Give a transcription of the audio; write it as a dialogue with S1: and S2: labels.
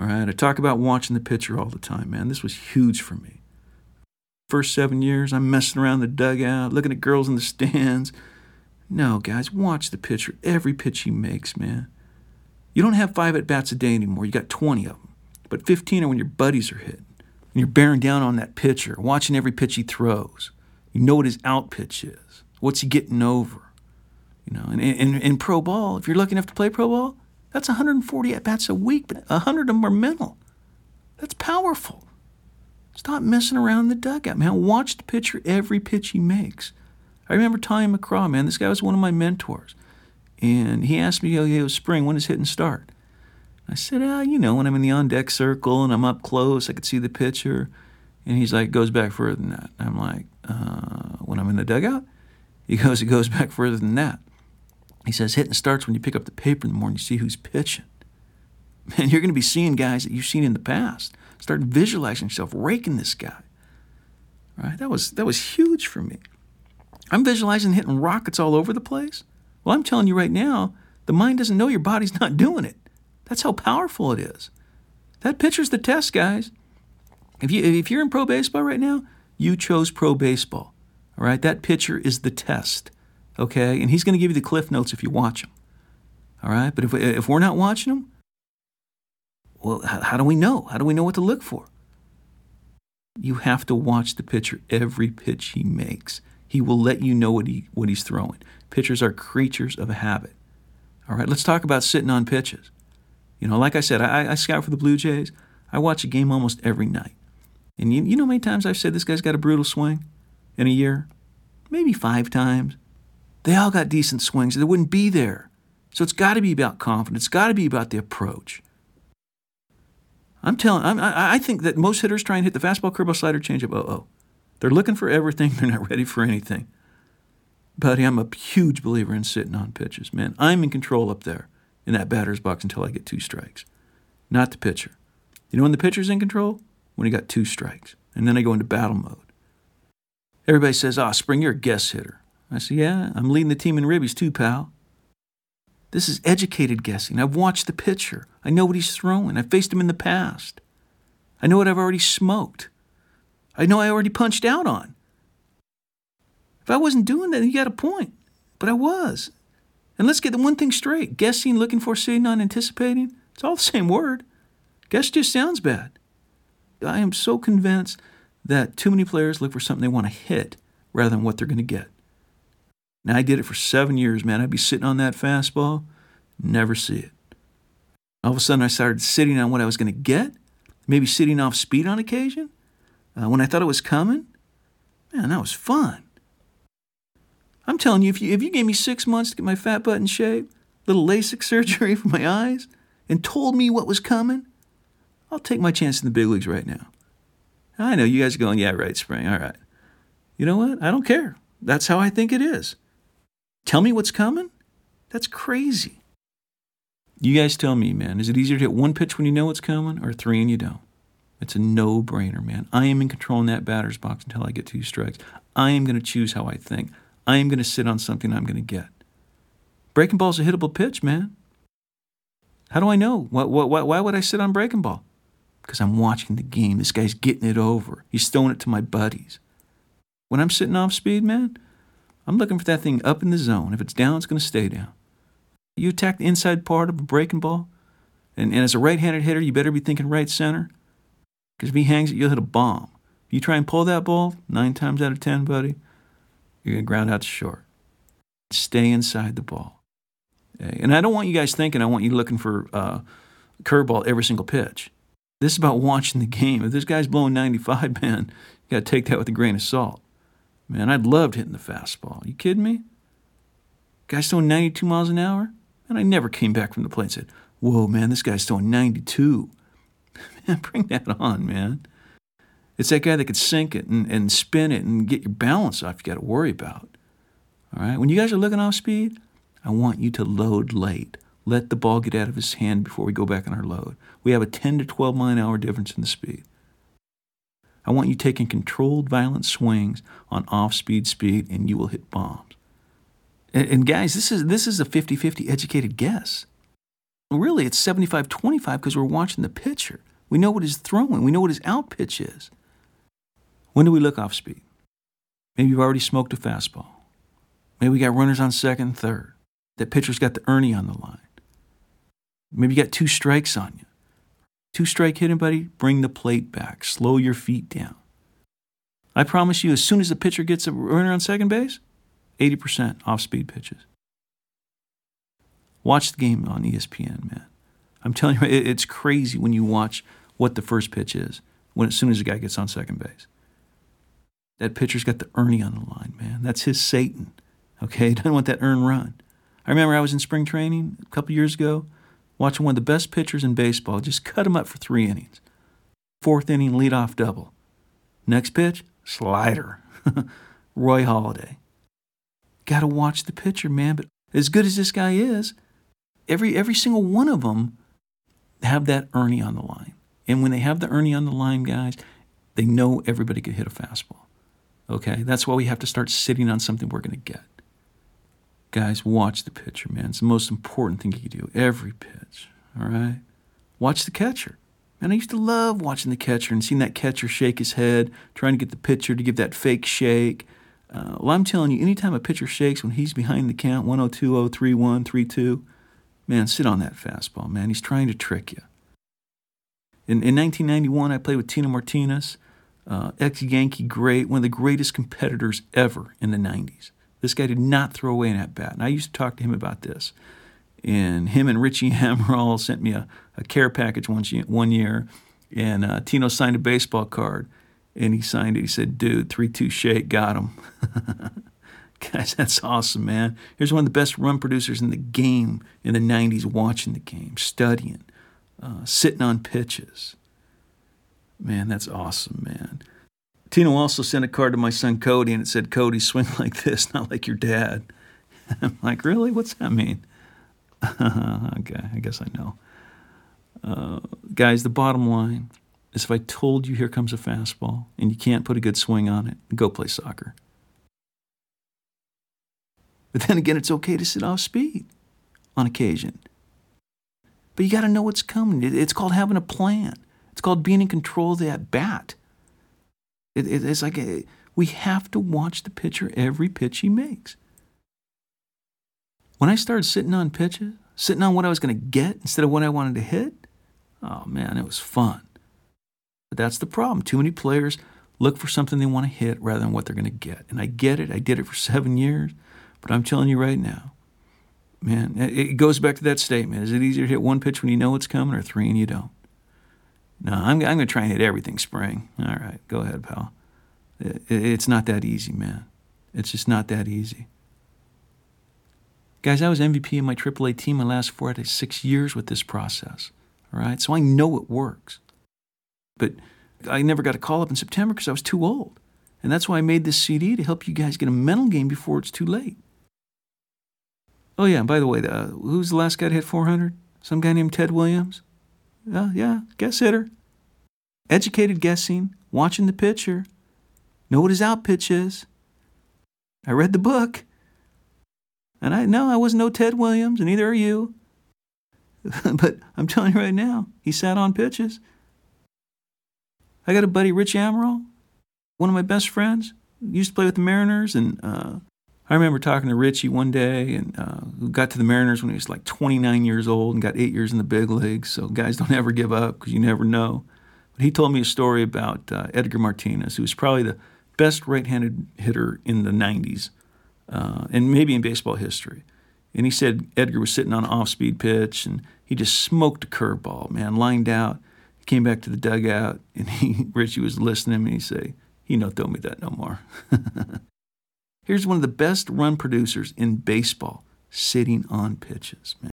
S1: All right, I talk about watching the pitcher all the time, man. This was huge for me. First 7 years, I'm messing around the dugout, looking at girls in the stands. No, guys, watch the pitcher. Every pitch he makes, man. You don't have 5 at-bats a day anymore. You got 20 of them. But 15 are when your buddies are hitting. And you're bearing down on that pitcher, watching every pitch he throws. You know what his out pitch is. What's he getting over? You know, and in pro ball, if you're lucky enough to play pro ball, that's 140 at-bats a week, but 100 of them are mental. That's powerful. Stop messing around in the dugout, man. Watch the pitcher every pitch he makes. I remember Tommy McCraw, man. This guy was one of my mentors. And he asked me, it was spring, when does hitting start? I said, when I'm in the on-deck circle and I'm up close, I could see the pitcher. And he's like, it goes back further than that. I'm like, when I'm in the dugout? He goes, it goes back further than that. He says, hitting starts when you pick up the paper in the morning, you see who's pitching. Man, you're going to be seeing guys that you've seen in the past. Start visualizing yourself raking this guy. Right? That was huge for me. I'm visualizing hitting rockets all over the place. Well, I'm telling you right now, the mind doesn't know your body's not doing it. That's how powerful it is. That pitcher's the test, guys. If you're in pro baseball right now, you chose pro baseball. All right? That pitcher is the test. Okay? And he's going to give you the cliff notes if you watch him. All right? But if we're not watching him, well, how do we know? How do we know what to look for? You have to watch the pitcher every pitch he makes. He will let you know what he's throwing. Pitchers are creatures of habit. All right, let's talk about sitting on pitches. You know, like I said, I scout for the Blue Jays. I watch a game almost every night. And you know how many times I've said this guy's got a brutal swing in a year? Maybe 5 times. They all got decent swings. They wouldn't be there. So it's got to be about confidence. It's got to be about the approach. I think that most hitters try and hit the fastball, curveball, slider, changeup, They're looking for everything. They're not ready for anything. Buddy, I'm a huge believer in sitting on pitches, man. I'm in control up there in that batter's box until I get 2 strikes, not the pitcher. You know when the pitcher's in control? When he got 2 strikes. And then I go into battle mode. Everybody says, Spring, you're a guess hitter. I say, yeah, I'm leading the team in ribbies too, pal. This is educated guessing. I've watched the pitcher. I know what he's throwing. I've faced him in the past. I know what I've already smoked. I know I already punched out on. If I wasn't doing that, you got a point. But I was. And let's get the one thing straight. Guessing, looking for, sitting on, anticipating, it's all the same word. Guess just sounds bad. I am so convinced that too many players look for something they want to hit rather than what they're going to get. Now, I did it for 7 years, man. I'd be sitting on that fastball, never see it. All of a sudden, I started sitting on what I was going to get, maybe sitting off speed on occasion. When I thought it was coming, man, that was fun. I'm telling you, if you gave me 6 months to get my fat butt in shape, little LASIK surgery for my eyes, and told me what was coming, I'll take my chance in the big leagues right now. I know you guys are going, yeah, right, Spring, all right. You know what? I don't care. That's how I think it is. Tell me what's coming? That's crazy. You guys tell me, man, is it easier to hit 1 pitch when you know it's coming or 3 and you don't? It's a no-brainer, man. I am in control in that batter's box until I get 2 strikes. I am going to choose how I think. I am going to sit on something I'm going to get. Breaking ball's a hittable pitch, man. How do I know? Why would I sit on breaking ball? Because I'm watching the game. This guy's getting it over. He's throwing it to my buddies. When I'm sitting off speed, man, I'm looking for that thing up in the zone. If it's down, it's going to stay down. You attack the inside part of a breaking ball, and as a right-handed hitter, you better be thinking right center, because if he hangs it, you'll hit a bomb. If you try and pull that ball, 9 times out of 10, buddy, you're going to ground out to short. Stay inside the ball. Okay? And I don't want you guys thinking I want you looking for curveball every single pitch. This is about watching the game. If this guy's blowing 95, man, you got to take that with a grain of salt. Man, I'd loved hitting the fastball. You kidding me? Guy's throwing 92 miles an hour? And I never came back from the plate and said, whoa, man, this guy's throwing 92. Man, bring that on, man. It's that guy that could sink it and spin it and get your balance off you got to worry about. All right? When you guys are looking off speed, I want you to load late. Let the ball get out of his hand before we go back on our load. We have a 10 to 12 mile an hour difference in the speed. I want you taking controlled, violent swings on off-speed speed, and you will hit bombs. And guys, this is a 50-50 educated guess. Really, it's 75-25 because we're watching the pitcher. We know what he's throwing. We know what his out pitch is. When do we look off speed? Maybe you've already smoked a fastball. Maybe we got runners on second and third. That pitcher's got the Ernie on the line. Maybe you got 2 strikes on you. 2-strike hitting, buddy, bring the plate back. Slow your feet down. I promise you, as soon as the pitcher gets a runner on second base, 80% off-speed pitches. Watch the game on ESPN, man. I'm telling you, it's crazy when you watch what the first pitch is as soon as the guy gets on second base. That pitcher's got the Ernie on the line, man. That's his Satan, okay? He doesn't want that earned run. I remember I was in spring training a couple years ago, watching one of the best pitchers in baseball, just cut him up for 3 innings. 4th inning, leadoff double. Next pitch, slider. Roy Halladay. Got to watch the pitcher, man. But as good as this guy is, every single one of them have that Ernie on the line. And when they have the Ernie on the line, guys, they know everybody could hit a fastball. Okay? That's why we have to start sitting on something we're going to get. Guys, watch the pitcher, man. It's the most important thing you can do. Every pitch, all right? Watch the catcher. Man, I used to love watching the catcher and seeing that catcher shake his head, trying to get the pitcher to give that fake shake. Well, I'm telling you, anytime a pitcher shakes when he's behind the count, 1-0, 2-0, 3-1, 3-2, man, sit on that fastball, man. He's trying to trick you. In 1991, I played with Tino Martinez, ex-Yankee great, one of the greatest competitors ever in the 90s. This guy did not throw away an at-bat. And I used to talk to him about this. And him and Richie Amaral sent me a care package one year. And Tino signed a baseball card. And he signed it. He said, dude, 3-2 shake, got him. Guys, that's awesome, man. Here's one of the best run producers in the game in the 90s watching the game, studying, sitting on pitches. Man, that's awesome, man. Tino also sent a card to my son Cody, and it said, Cody, swing like this, not like your dad. I'm like, really? What's that mean? Okay, I guess I know. Guys, the bottom line is if I told you here comes a fastball and you can't put a good swing on it, go play soccer. But then again, it's okay to sit off speed on occasion. But you got to know what's coming. It's called having a plan. It's called being in control of that bat. It's like we have to watch the pitcher every pitch he makes. When I started sitting on pitches, sitting on what I was going to get instead of what I wanted to hit, oh man, it was fun. But that's the problem. Too many players look for something they want to hit rather than what they're going to get. And I get it. I did it for 7 years. But I'm telling you right now, man, it goes back to that statement. Is it easier to hit one pitch when you know it's coming or 3 and you don't? No, I'm going to try and hit everything spring. All right, go ahead, pal. It's not that easy, man. It's just not that easy. Guys, I was MVP in my AAA team my last 4 out of 6 years with this process. All right, so I know it works. But I never got a call up in September because I was too old. And that's why I made this CD to help you guys get a mental game before it's too late. Oh, yeah, and by the way, who's the last guy to hit 400? Some guy named Ted Williams? Yeah, guess hitter. Educated guessing, watching the pitcher, know what his out pitch is. I read the book. And I wasn't no Ted Williams, and neither are you. But I'm telling you right now, he sat on pitches. I got a buddy, Rich Amaral, one of my best friends, used to play with the Mariners, and I remember talking to Richie one day, and who got to the Mariners when he was like 29 years old and got 8 years in the big leagues. So guys, don't ever give up because you never know. But he told me a story about Edgar Martinez, who was probably the best right-handed hitter in the 90s, and maybe in baseball history. And he said Edgar was sitting on an off-speed pitch, and he just smoked a curveball, man, lined out. He came back to the dugout, and Richie was listening to him, and he'd say, "He no throw me that no more." Here's one of the best run producers in baseball sitting on pitches, man.